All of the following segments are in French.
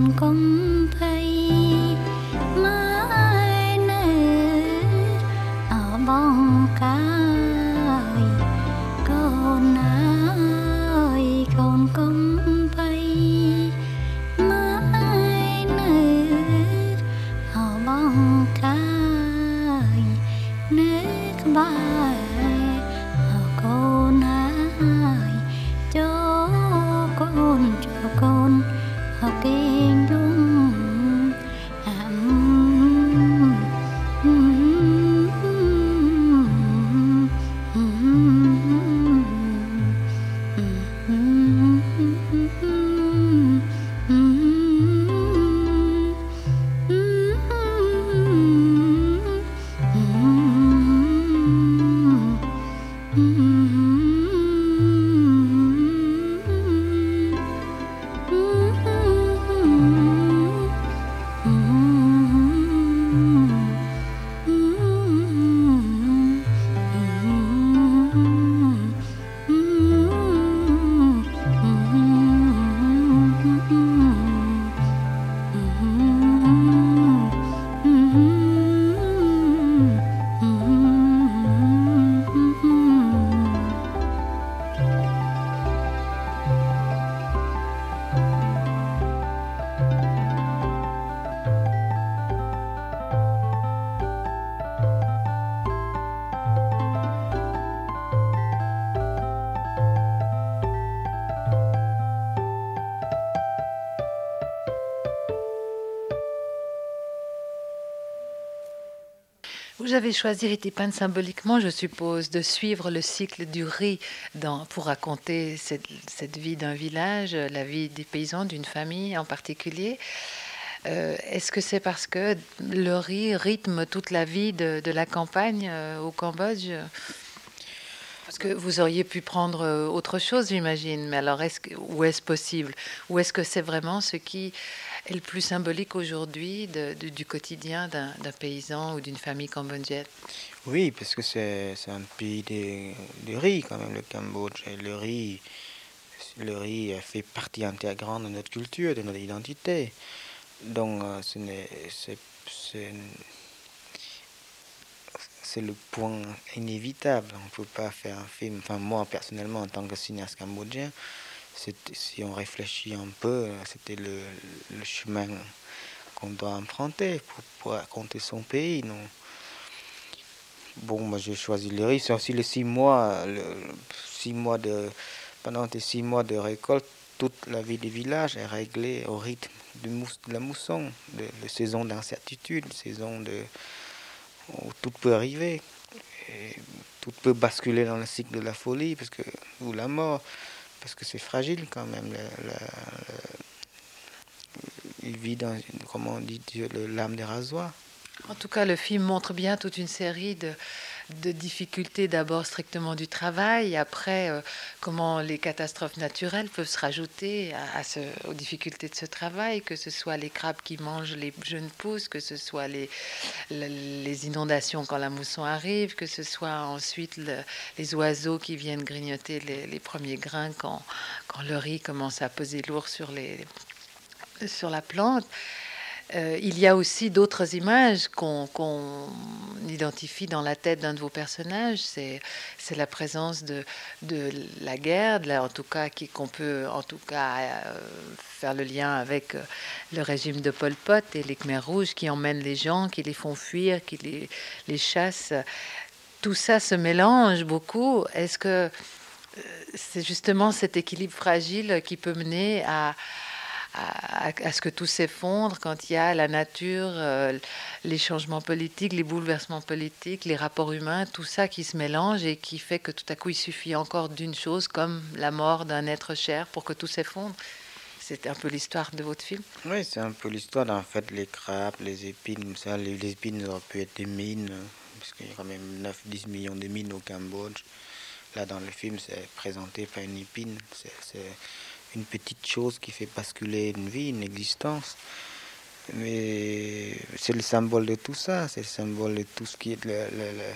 Vous avez choisi Ritipane symboliquement, je suppose, de suivre le cycle du riz pour raconter cette vie d'un village, la vie des paysans, d'une famille en particulier. Est-ce que c'est parce que le riz rythme toute la vie de la campagne au Cambodge? Parce que vous auriez pu prendre autre chose, j'imagine, mais alors où est-ce possible? Ou est-ce que c'est vraiment ce qui est le plus symbolique aujourd'hui du quotidien d'un paysan ou d'une famille cambodgienne? Oui, parce que c'est un pays de riz quand même, le Cambodge. Et le riz fait partie intégrante de notre culture, de notre identité. Donc c'est le point inévitable. On ne peut pas faire un film. Enfin, moi personnellement, en tant que cinéaste cambodgien, si on réfléchit un peu, c'était le chemin qu'on doit emprunter pour raconter son pays. Non? Bon, moi j'ai choisi le riz. C'est aussi les 6 mois, pendant les 6 mois de récolte, toute la vie des villages est réglée au rythme de la mousson, de saison d'incertitude, saison où tout peut arriver. Et tout peut basculer dans le cycle de la folie ou la mort, parce que c'est fragile quand même. Il vit dans, comment on dit, l'âme des rasoirs. En tout cas, le film montre bien toute une série de difficultés, d'abord strictement du travail, après comment les catastrophes naturelles peuvent se rajouter aux difficultés de ce travail, que ce soit les crabes qui mangent les jeunes pousses, que ce soit les inondations quand la mousson arrive, que ce soit ensuite les oiseaux qui viennent grignoter les premiers grains quand le riz commence à peser lourd sur la plante. Il y a aussi d'autres images qu'on identifie dans la tête d'un de vos personnages. C'est la présence de la guerre, en tout cas qu'on peut en tout cas faire le lien avec le régime de Pol Pot et les Khmers rouges qui emmènent les gens, qui les font fuir, qui les chassent. Tout ça se mélange beaucoup. Est-ce que c'est justement cet équilibre fragile qui peut mener à ce que tout s'effondre quand il y a la nature, les changements politiques, les bouleversements politiques, les rapports humains, tout ça qui se mélange et qui fait que tout à coup il suffit encore d'une chose comme la mort d'un être cher pour que tout s'effondre? C'est un peu l'histoire de votre film. Oui, c'est un peu l'histoire. En fait, les crabes, les épines, ça, les épines auraient pu être des mines, parce qu'il y a quand même 9-10 millions de mines au Cambodge. Là, dans le film, c'est présenté par une épine. C'est une petite chose qui fait basculer une vie, une existence. Mais c'est le symbole de tout ça, c'est le symbole de tout ce qui est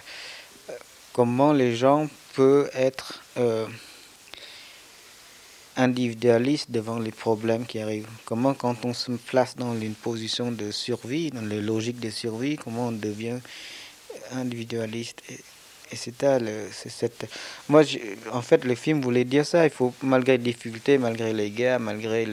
comment les gens peuvent être individualiste devant les problèmes qui arrivent. Comment, quand on se place dans une position de survie, dans la logique de survie, comment on devient individualiste. Et c'est cette... Moi, en fait, le film voulait dire ça. Il faut, malgré les difficultés, malgré les guerres, malgré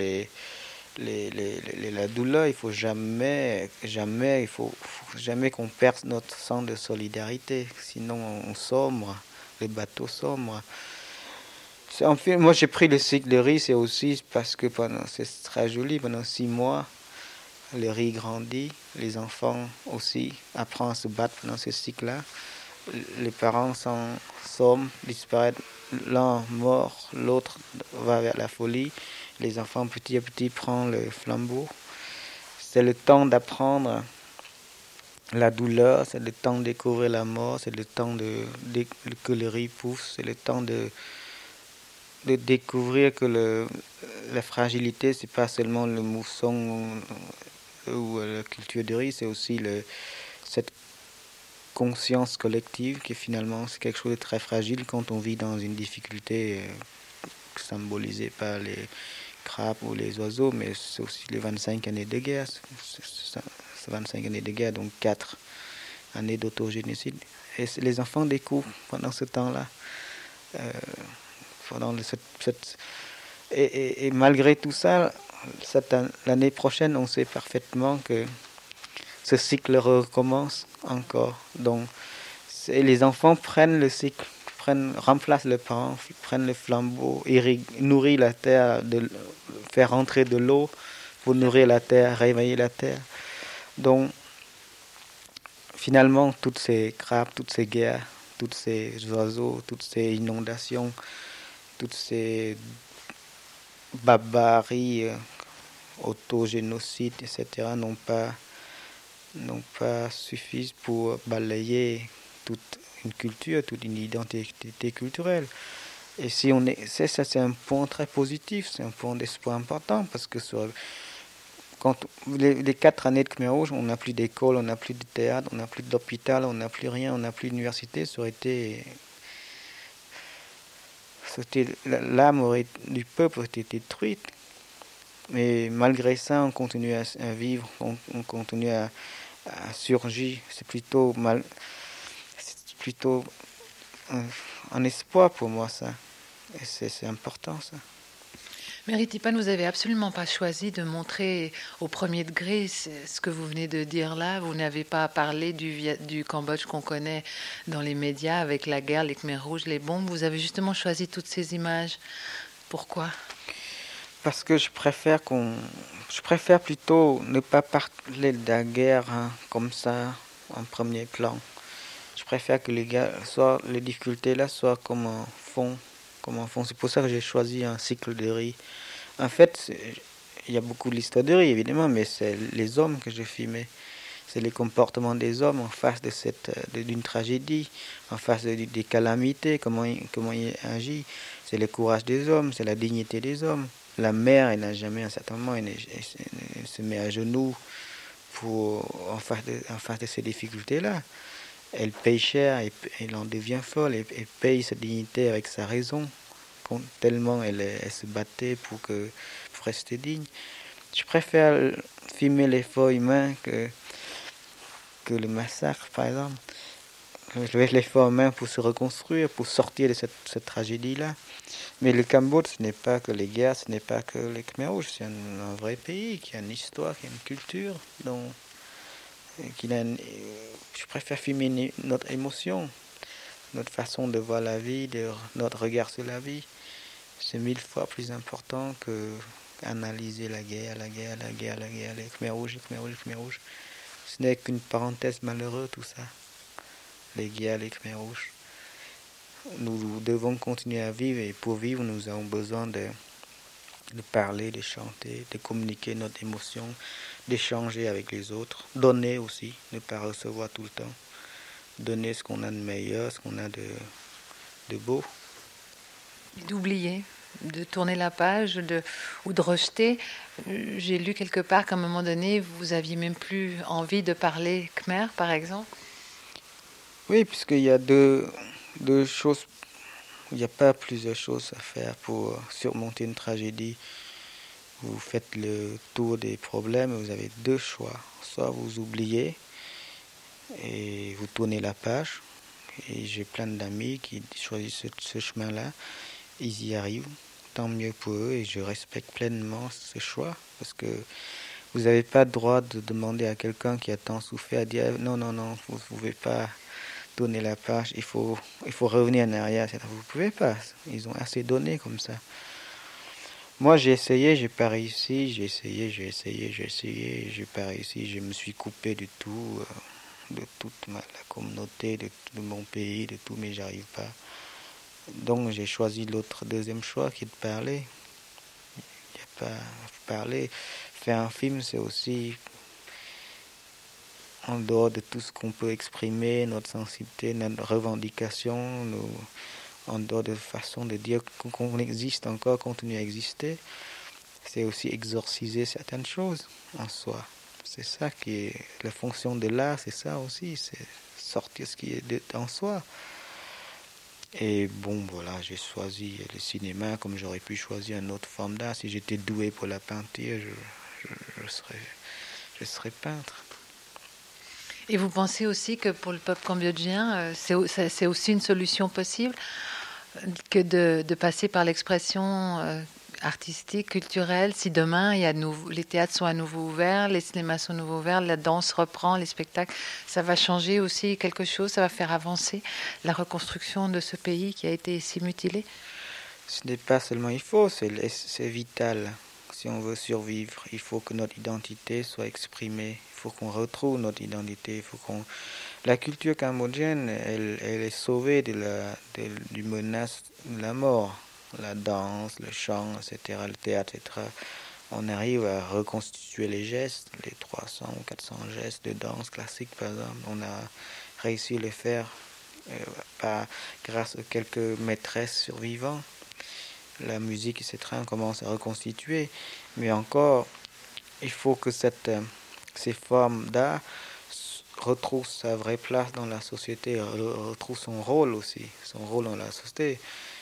la douleur, il faut jamais, jamais, faut jamais qu'on perde notre sens de solidarité. Sinon, on sombre, le bateau sombre. En fait, moi, j'ai pris le cycle de riz, c'est aussi parce que c'est très joli, pendant 6 mois, le riz grandit, les enfants aussi apprennent à se battre pendant ce cycle-là. Les parents somment, disparaissent, l'un mort, l'autre va vers la folie. Les enfants petit à petit prennent le flambeau. C'est le temps d'apprendre la douleur, c'est le temps de découvrir la mort, c'est le temps que le riz pousse, c'est le temps de découvrir que la fragilité, c'est pas seulement le mousson ou la culture de riz, c'est aussi cette conscience collective qui finalement c'est quelque chose de très fragile quand on vit dans une difficulté symbolisée par les crabes ou les oiseaux, mais c'est aussi les 25 années de guerre, c'est 25 années de guerre, donc 4 années d'autogénocide. Et les enfants découvrent pendant ce temps-là, pendant et malgré tout ça, l'année prochaine, on sait parfaitement que ce cycle recommence encore. Donc, les enfants prennent le cycle, remplacent les parents, prennent le flambeau, nourrissent la terre, faire rentrer de l'eau pour nourrir la terre, réveiller la terre. Donc, finalement, toutes ces crabes, toutes ces guerres, tous ces oiseaux, toutes ces inondations, toutes ces barbaries, autogénocides, etc., n'ont pas suffi pour balayer toute une culture, toute une identité culturelle. Et si on ça, c'est un point très positif, c'est un point d'espoir important, parce que quand les 4 années de Khmer Rouge, on n'a plus d'école, on n'a plus de théâtre, on n'a plus d'hôpital, on n'a plus rien, on n'a plus d'université, ça aurait été... L'âme du peuple aurait été détruite. Mais malgré ça, on continue à vivre, on continue à surgir. C'est plutôt un espoir pour moi, ça. Et c'est important, ça. Méritipan, vous n'avez absolument pas choisi de montrer au premier degré ce que vous venez de dire là. Vous n'avez pas parlé du Cambodge qu'on connaît dans les médias avec la guerre, les Khmers rouges, les bombes. Vous avez justement choisi toutes ces images. Pourquoi ? Parce que je préfère plutôt ne pas parler de la guerre comme ça en premier plan. Je préfère que les difficultés là soient comme un fond. C'est pour ça que j'ai choisi un cycle de riz. En fait, il y a beaucoup de l'histoire de riz évidemment, mais c'est les hommes que j'ai filmés. C'est les comportements des hommes en face d'une tragédie, en face des calamités, comment ils agissent. C'est le courage des hommes, c'est la dignité des hommes. La mère, elle n'a jamais, à un certain moment, elle se met à genoux en face de ces difficultés-là. Elle paye cher, elle en devient folle, elle paye sa dignité avec sa raison, tellement elle se battait pour rester digne. Je préfère filmer l'effort humain que le massacre, par exemple. Je vais l'effort humain pour se reconstruire, pour sortir de cette tragédie-là. Mais le Cambodge, ce n'est pas que les guerres, ce n'est pas que les Khmer rouges, c'est un vrai pays qui a une histoire, qui a une culture. Donc, je préfère filmer notre émotion, notre façon de voir la vie, notre regard sur la vie. C'est 1000 fois plus important que analyser la guerre, les Khmer rouges, les Khmer rouges, les Khmer rouges. Ce n'est qu'une parenthèse malheureuse, tout ça. Les guerres, les Khmer rouges. Nous devons continuer à vivre et pour vivre, nous avons besoin de parler, de chanter, de communiquer notre émotion, d'échanger avec les autres, donner aussi, ne pas recevoir tout le temps, donner ce qu'on a de meilleur, ce qu'on a de beau. D'oublier, de tourner la page ou de rejeter. J'ai lu quelque part qu'à un moment donné, vous aviez même plus envie de parler khmer, par exemple. Oui, puisqu'il y a deux choses il n'y a pas plusieurs choses à faire pour surmonter une tragédie. Vous faites le tour des problèmes, vous avez deux choix. Soit vous oubliez et vous tournez la page. Et j'ai plein d'amis qui choisissent ce chemin-là. Ils y arrivent, tant mieux pour eux, et je respecte pleinement ce choix. Parce que vous n'avez pas le droit de demander à quelqu'un qui a tant souffert, à dire non, non, non, vous ne pouvez pas tourner la page, il faut revenir en arrière. Vous ne pouvez pas, ils ont assez donné comme ça. Moi j'ai essayé, j'ai pas réussi, j'ai essayé, j'ai pas réussi, je me suis coupé de tout, de toute la communauté, de mon pays, de tout, mais j'arrive pas. Donc j'ai choisi l'autre deuxième choix qui est de parler. Il n'y a pas parler. Faire un film, c'est aussi en dehors de tout ce qu'on peut exprimer, notre sensibilité, notre revendication, en dehors de façon de dire qu'on existe encore, continue à exister. C'est aussi exorciser certaines choses en soi. C'est ça qui est la fonction de l'art, c'est ça aussi, c'est sortir ce qui est en soi. Et bon, voilà, j'ai choisi le cinéma comme j'aurais pu choisir une autre forme d'art. Si j'étais doué pour la peinture, je serais peintre. Et vous pensez aussi que pour le peuple cambodgien, c'est aussi une solution possible que de passer par l'expression artistique, culturelle. Si demain les théâtres sont à nouveau ouverts, les cinémas sont à nouveau ouverts, la danse reprend, les spectacles, ça va changer aussi quelque chose, ça va faire avancer la reconstruction de ce pays qui a été si mutilé. Ce n'est pas seulement il faut, c'est vital. Si on veut survivre, il faut que notre identité soit exprimée. Il faut qu'on retrouve notre identité. Il faut qu'on... La culture cambodgienne, elle est sauvée du menace de la mort. La danse, le chant, etc., le théâtre, etc. On arrive à reconstituer les gestes, les 300 ou 400 gestes de danse classique, par exemple. On a réussi à les faire grâce à quelques maîtresses survivantes. La musique, etc., on commence à reconstituer. Mais encore, il faut que ces formes d'art retrouvent sa vraie place dans la société, retrouvent son rôle aussi, son rôle dans la société.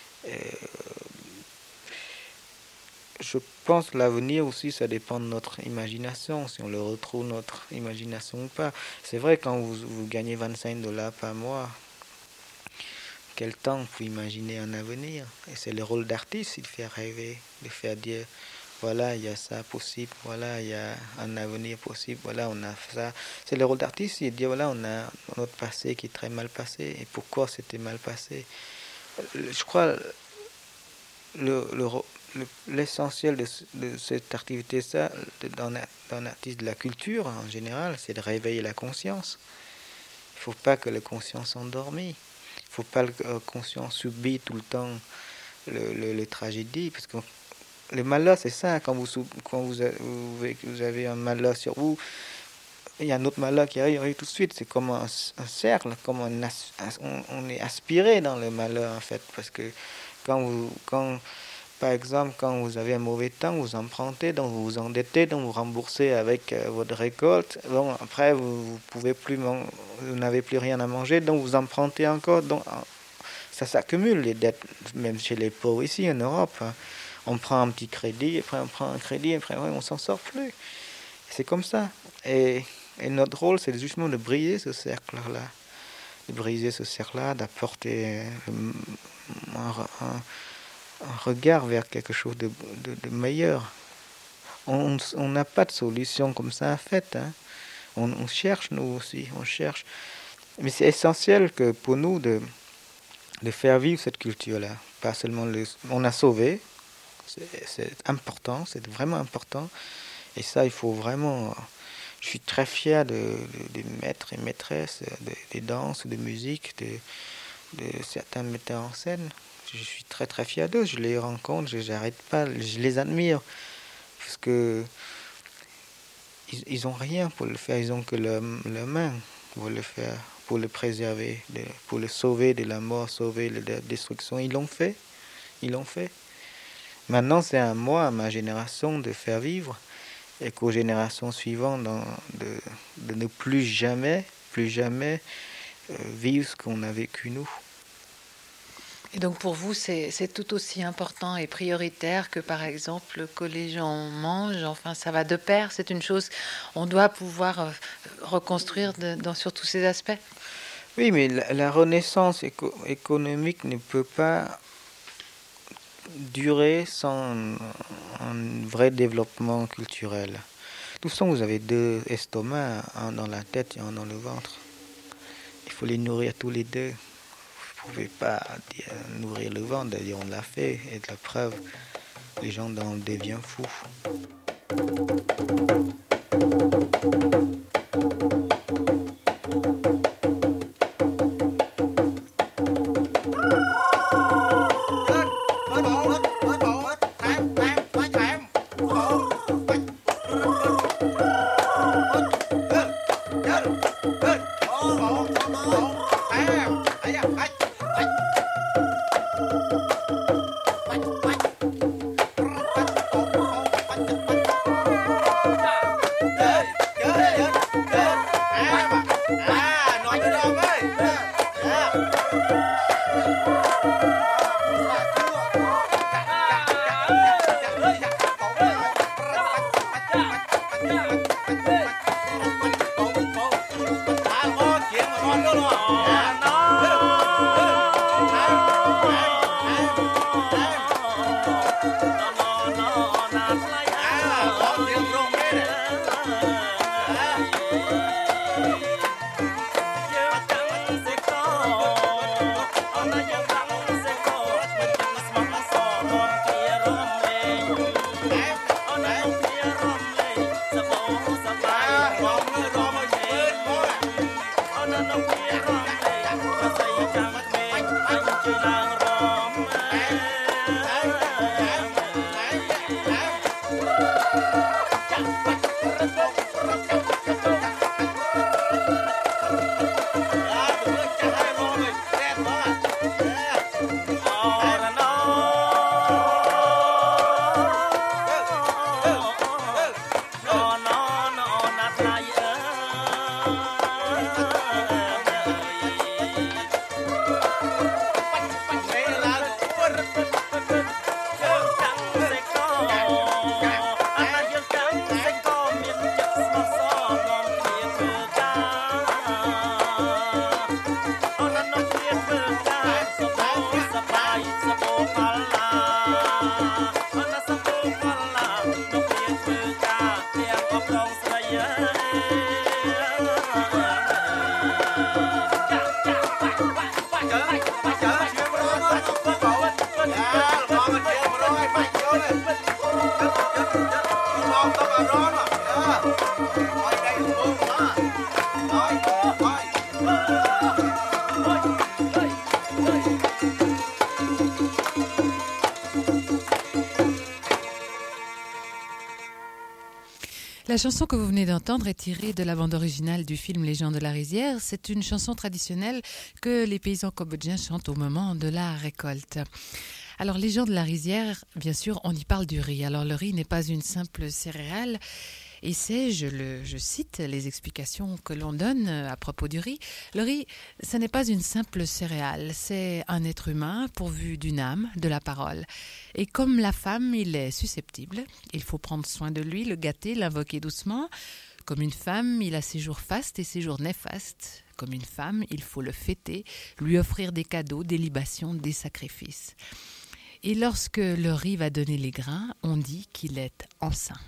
Je pense que l'avenir aussi, ça dépend de notre imagination, si on le retrouve notre imagination ou pas. C'est vrai, quand vous gagnez $25 par mois, quel temps pour imaginer un avenir? Et c'est le rôle d'artiste, de faire rêver, de faire dire, voilà, il y a ça possible, voilà, il y a un avenir possible, voilà, on a ça. C'est le rôle d'artiste, c'est de dire, voilà, on a notre passé qui est très mal passé, et pourquoi c'était mal passé. Je crois l'essentiel de cette activité, ça, d'un artiste de la culture en général, c'est de réveiller la conscience. Il ne faut pas que la conscience s'endormit. Il ne faut pas que la conscience subit tout le temps les tragédies, parce que le malheur, c'est ça, quand vous avez un malheur sur vous, il y a un autre malheur qui arrive tout de suite, c'est comme un cercle, comme on est aspiré dans le malheur en fait, parce que par exemple, quand vous avez un mauvais temps, vous empruntez, donc vous vous endettez, donc vous remboursez avec votre récolte. Donc après, vous n'avez plus rien à manger, donc vous empruntez encore. Donc ça s'accumule les dettes, même chez les pauvres ici en Europe. Hein. On prend un petit crédit, après on prend un crédit, après on s'en sort plus. C'est comme ça. Et notre rôle, c'est justement de briser ce cercle-là, d'apporter un regard vers quelque chose de meilleur. On n'a pas de solution comme ça en fait. Hein. On cherche, nous aussi, on cherche. Mais c'est essentiel que pour nous de faire vivre cette culture-là. Pas seulement on a sauvé, c'est important, c'est vraiment important. Et ça, il faut vraiment... Je suis très fier des maîtres et maîtresses, des danses, de musique, de certains metteurs en scène. Je suis très très fier d'eux, je les rencontre, j'arrête pas, je les admire. Parce que ils ont rien pour le faire, ils ont que leur main pour le faire, pour le préserver, pour le sauver de la mort, sauver de la destruction. Ils l'ont fait. Maintenant, c'est à moi, à ma génération, de faire vivre et qu'aux générations suivantes de ne plus jamais vivre ce qu'on a vécu nous. Et donc pour vous, c'est tout aussi important et prioritaire que par exemple que les gens mangent. Enfin, ça va de pair. C'est une chose on doit pouvoir reconstruire sur tous ces aspects. Oui, mais la renaissance économique ne peut pas durer sans un vrai développement culturel. De toute façon, vous avez deux estomacs, un dans la tête et un dans le ventre. Il faut les nourrir tous les deux. Vous ne pouvez pas nourrir le ventre, d'ailleurs on l'a fait, et de la preuve, les gens en deviennent fous. La chanson que vous venez d'entendre est tirée de la bande originale du film Les gens de la rizière. C'est une chanson traditionnelle que les paysans cambodgiens chantent au moment de la récolte. Alors, les gens de la rizière, bien sûr, on y parle du riz. Alors, le riz n'est pas une simple céréale. Et c'est, je cite les explications que l'on donne à propos du riz. Le riz, ce n'est pas une simple céréale, c'est un être humain pourvu d'une âme, de la parole. Et comme la femme, il est susceptible, il faut prendre soin de lui, le gâter, l'invoquer doucement. Comme une femme, il a ses jours fastes et ses jours néfastes. Comme une femme, il faut le fêter, lui offrir des cadeaux, des libations, des sacrifices. Et lorsque le riz va donner les grains, on dit qu'il est enceint.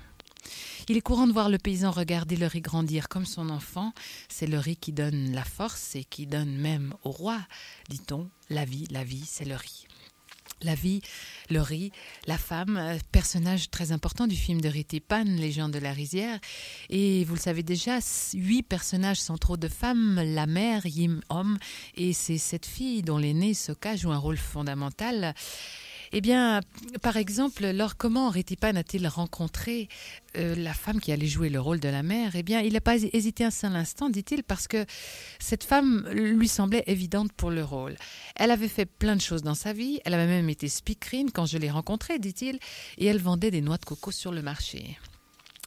Il est courant de voir le paysan regarder le riz grandir comme son enfant. C'est le riz qui donne la force et qui donne même au roi, dit-on. La vie, c'est le riz. La vie, le riz, la femme, personnage très important du film de Riti Pan, Les gens de la rizière. Et vous le savez déjà, 8 personnages centraux de femmes, la mère, Yim Om, et ses 7 filles dont l'aînée, Soka, joue un rôle fondamental. Eh bien, par exemple, comment Riti Pan a-t-il rencontré la femme qui allait jouer le rôle de la mère? Eh bien, il n'a pas hésité un seul instant, dit-il, parce que cette femme lui semblait évidente pour le rôle. Elle avait fait plein de choses dans sa vie, elle avait même été speakerine quand je l'ai rencontrée, dit-il, et elle vendait des noix de coco sur le marché.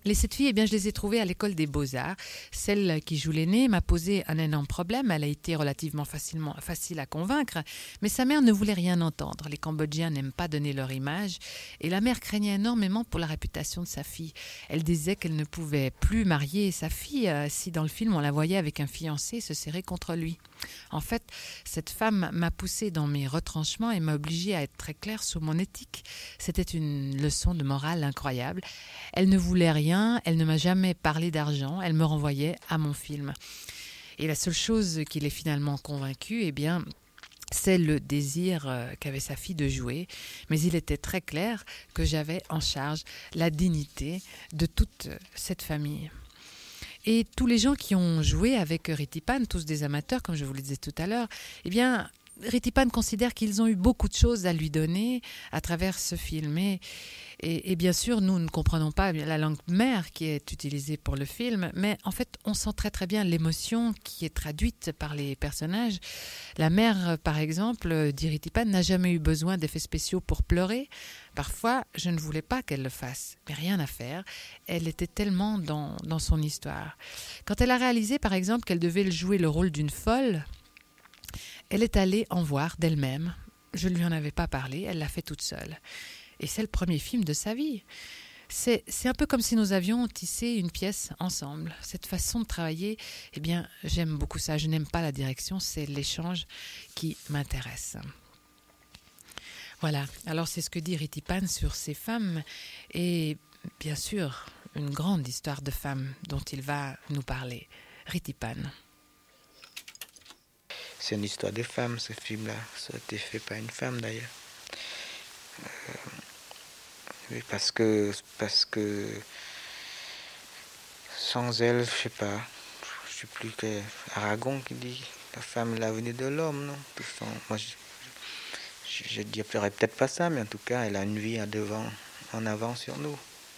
Les 7 filles, eh bien, je les ai trouvées à l'école des Beaux-Arts. Celle qui joue l'aînée m'a posé un énorme problème. Elle a été relativement facile à convaincre, mais sa mère ne voulait rien entendre. Les Cambodgiens n'aiment pas donner leur image et la mère craignait énormément pour la réputation de sa fille. Elle disait qu'elle ne pouvait plus marier sa fille si dans le film on la voyait avec un fiancé se serrer contre lui. En fait, cette femme m'a poussée dans mes retranchements et m'a obligée à être très claire sur mon éthique. C'était une leçon de morale incroyable. Elle ne voulait rien, elle ne m'a jamais parlé d'argent, elle me renvoyait à mon film. Et la seule chose qui l'ait finalement convaincue, eh bien, c'est le désir qu'avait sa fille de jouer. Mais il était très clair que j'avais en charge la dignité de toute cette famille. Et tous les gens qui ont joué avec Ritipan, tous des amateurs, comme je vous le disais tout à l'heure, eh bien, Ritipan considère qu'ils ont eu beaucoup de choses à lui donner à travers ce film. Et bien sûr, nous ne comprenons pas la langue mère qui est utilisée pour le film, mais en fait, on sent très très bien l'émotion qui est traduite par les personnages. La mère, par exemple, d'Iritipan n'a jamais eu besoin d'effets spéciaux pour pleurer. Parfois, je ne voulais pas qu'elle le fasse, mais rien à faire. Elle était tellement dans son histoire. Quand elle a réalisé, par exemple, qu'elle devait jouer le rôle d'une folle, elle est allée en voir d'elle-même. Je ne lui en avais pas parlé, elle l'a fait toute seule. Et c'est le premier film de sa vie. C'est un peu comme si nous avions tissé une pièce ensemble. Cette façon de travailler, eh bien, j'aime beaucoup ça. Je n'aime pas la direction, c'est l'échange qui m'intéresse. Voilà, alors c'est ce que dit Ritipan sur ces femmes et bien sûr une grande histoire de femmes dont il va nous parler. Ritipan. C'est une histoire de femmes, ce film-là. Ça a été fait par une femme d'ailleurs. Oui, parce que sans elle, je sais pas, je sais plus que Aragon qui dit la femme est l'avenir de l'homme, non? Moi, je dirais peut-être pas ça, mais en tout cas, elle a une vie en avant sur nous.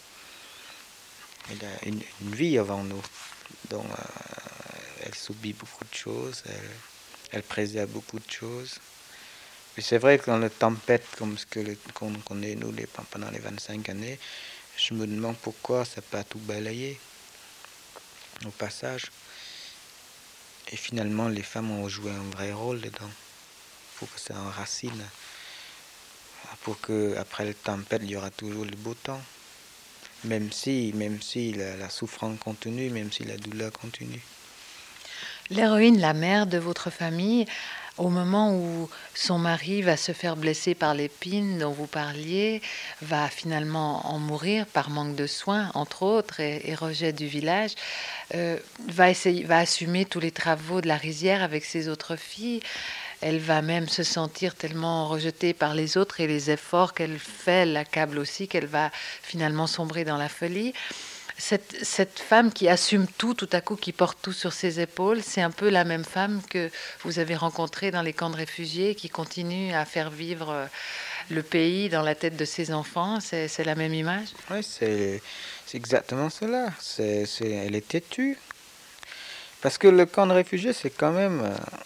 Elle a une vie avant nous. Donc, elle subit beaucoup de choses, elle préserve beaucoup de choses. Et c'est vrai que dans le tempête comme ce qu'on connaît nous pendant les 25 années, je me demande pourquoi ça n'a pas tout balayé au passage. Et finalement, les femmes ont joué un vrai rôle dedans, pour que ça enracine, pour que après la tempête, il y aura toujours le beau temps, même si la souffrance continue, même si la douleur continue. L'héroïne, la mère de votre famille, au moment où son mari va se faire blesser par l'épine dont vous parliez, va finalement en mourir par manque de soins, entre autres, et rejet du village, va assumer tous les travaux de la rizière avec ses autres filles. Elle va même se sentir tellement rejetée par les autres et les efforts qu'elle fait l'accablent aussi qu'elle va finalement sombrer dans la folie. Cette femme qui assume tout à coup, qui porte tout sur ses épaules, c'est un peu la même femme que vous avez rencontrée dans les camps de réfugiés, qui continue à faire vivre le pays dans la tête de ses enfants. C'est la même image? Oui, c'est exactement cela. Elle est têtue. Parce que le camp de réfugiés, c'est quand même,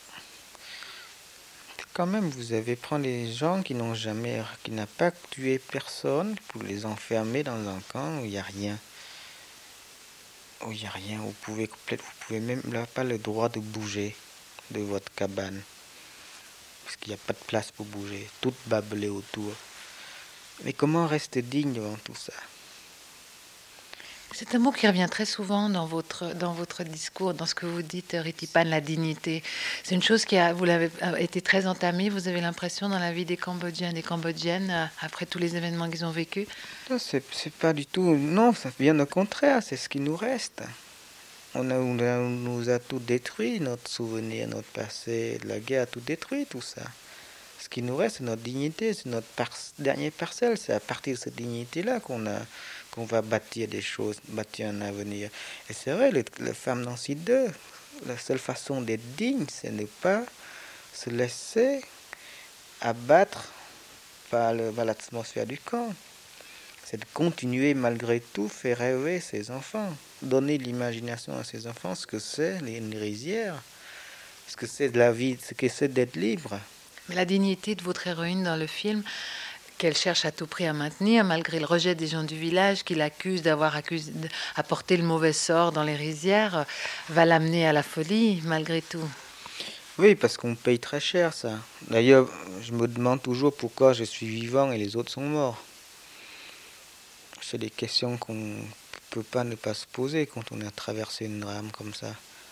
vous avez prendre les gens qui n'ont pas tué personne pour les enfermer dans un camp où il n'y a rien. Vous pouvez même là pas le droit de bouger de votre cabane. Parce qu'il n'y a pas de place pour bouger. Tout bâblé autour. Mais comment rester digne devant tout ça? C'est un mot qui revient très souvent dans votre discours, dans ce que vous dites, Ritipan, la dignité. C'est une chose vous l'avez été très entamée, vous avez l'impression, dans la vie des Cambodgiens et des Cambodgiennes, après tous les événements qu'ils ont vécus? Non, c'est pas du tout. Non, ça vient au contraire, c'est ce qui nous reste. On nous a tout détruit, notre souvenir, notre passé, la guerre a tout détruit, tout ça. Ce qui nous reste, c'est notre dignité, c'est notre dernière parcelle. C'est à partir de cette dignité-là qu'on va bâtir des choses, bâtir un avenir. Et c'est vrai, les femmes dans ces deux, la seule façon d'être digne, c'est ne pas se laisser abattre par l'atmosphère du camp. C'est de continuer malgré tout, faire rêver ses enfants, donner l'imagination à ses enfants, ce que c'est une rizière, ce que c'est de la vie, ce que c'est d'être libre. Mais la dignité de votre héroïne dans le film, qu'elle cherche à tout prix à maintenir, malgré le rejet des gens du village qui l'accusent d'avoir apporté le mauvais sort dans les rizières, va l'amener à la folie, malgré tout. Oui, parce qu'on paye très cher ça. D'ailleurs, je me demande toujours pourquoi je suis vivant et les autres sont morts. C'est des questions qu'on ne peut pas ne pas se poser quand on a traversé une drame comme ça.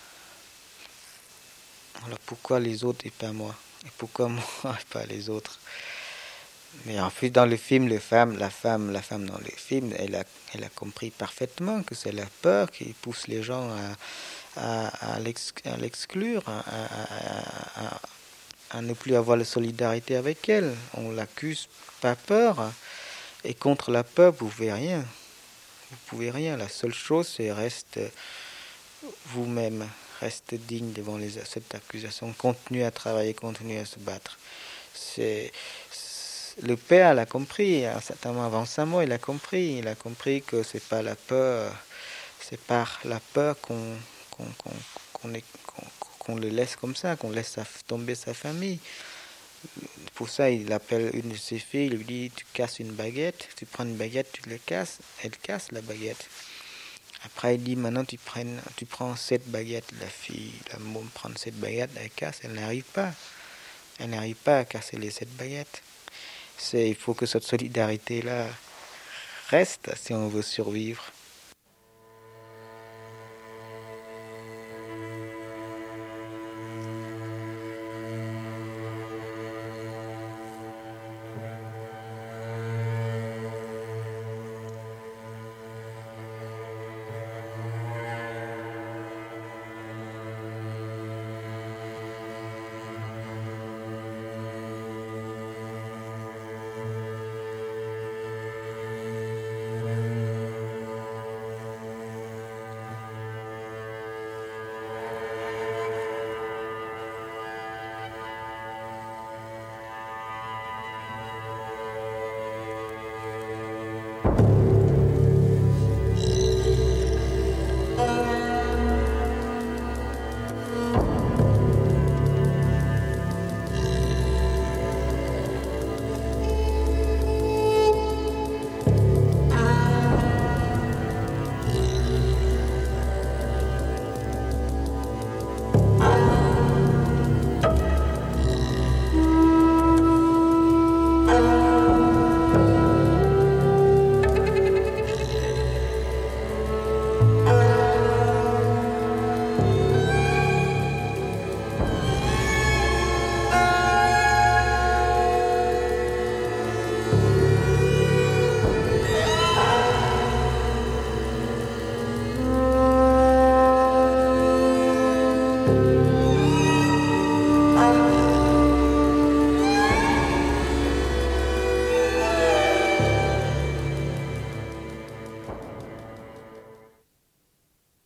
Alors pourquoi les autres et pas moi? Et pourquoi moi et pas les autres? Mais en plus, dans le film, la femme dans le film, elle a compris parfaitement que c'est la peur qui pousse les gens à l'exclure, à ne plus avoir de solidarité avec elle. On l'accuse pas peur, et contre la peur, vous pouvez rien. Vous pouvez rien. La seule chose, c'est reste vous-même, reste digne devant cette accusation, continuez à travailler, continuez à se battre. Le père l'a compris, à un certain moment avant sa mort, il a compris que c'est pas la peur, c'est par la peur qu'on le laisse comme ça, qu'on laisse tomber sa famille. Pour ça, il appelle une de ses filles, il lui dit, tu casses une baguette, tu prends une baguette, tu le casses, elle casse la baguette. Après, il dit, maintenant tu prends 7 baguettes. La môme prend 7 baguettes, elle casse, elle n'arrive pas. Elle n'arrive pas à casser les 7 baguettes. Il faut que cette solidarité-là reste si on veut survivre.